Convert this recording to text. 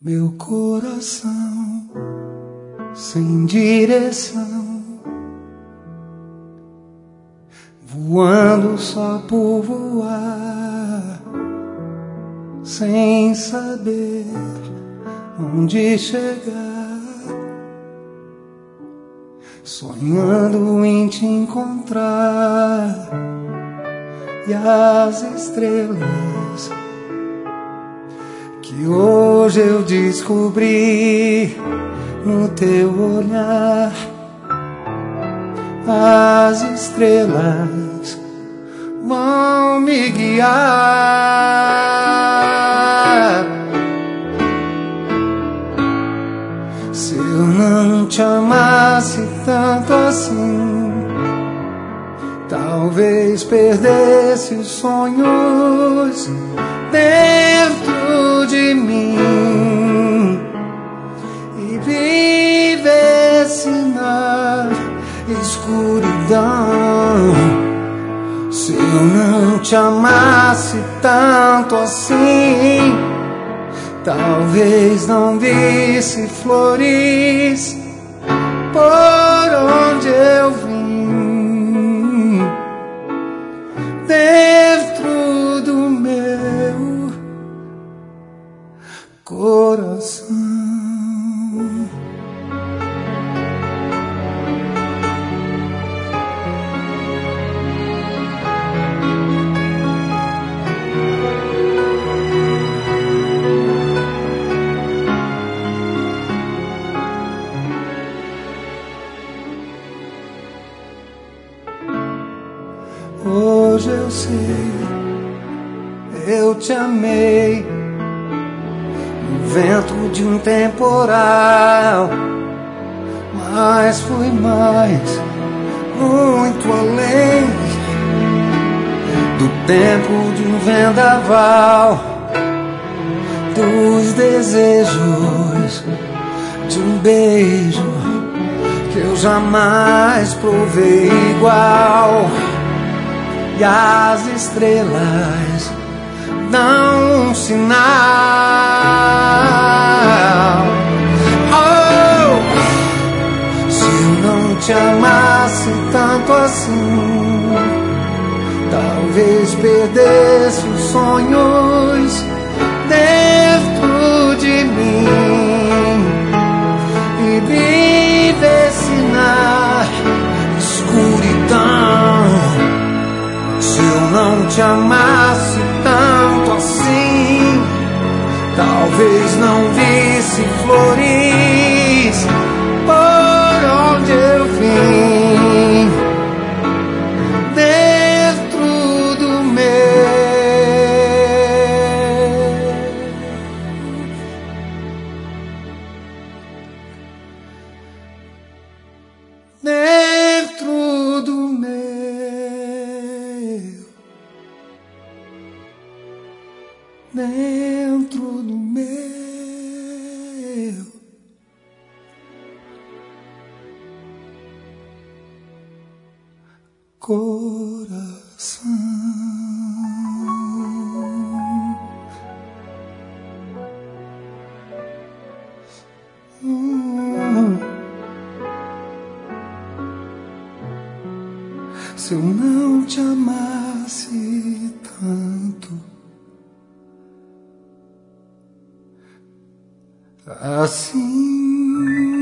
Meu coração sem direção, voando só por voar, sem saber onde chegar, sonhando em te encontrar. E as estrelas que hoje eu descobri no teu olhar, as estrelas vão me guiar. Se eu não te amasse tanto assim, talvez perdesse os sonhos dentro de mim e vivesse na escuridão. Se eu não te amasse tanto assim, talvez não visse flores por onde eu vim, dentro do meu coração. Hoje eu sei, eu te amei no vento de um temporal, mas fui mais, muito além do tempo de um vendaval, dos desejos de um beijo que eu jamais provei igual. E as estrelas dão um sinal. Oh, se eu não te amasse tanto assim, talvez perdesse os sonhos dentro de mim e vivesse na escuridão. Se eu não te amasse tanto assim, talvez não visse flores por onde eu vim, dentro do dentro do dentro do meu coração. Se eu não te amasse tanto assim,